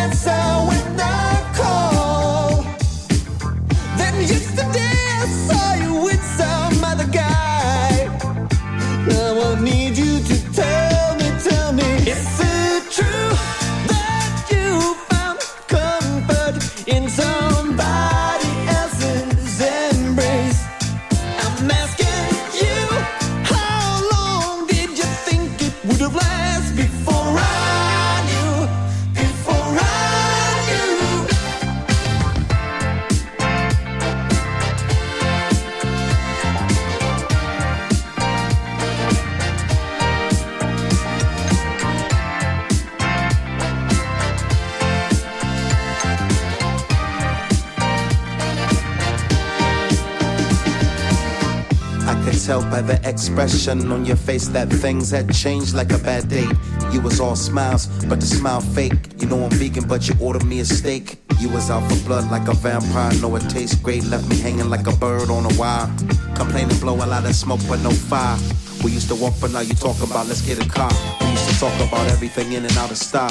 answer when I call. Then yesterday I saw you with some other guy. Now I need you to tell me, is it true that you found comfort in somebody else's embrace? I'm asking you, how long did you think it would have lasted before I knew, before I knew? I could tell by the expression on your face that things had changed like a bad date. You was all smiles, but the smile fake. You know I'm vegan, but you ordered me a steak. You was out for blood like a vampire. Know it tastes great, left me hanging like a bird on a wire. Complaining, blow a lot of smoke, but no fire. We used to walk, but now you talking about let's get a car. We used to talk about everything in and out of style.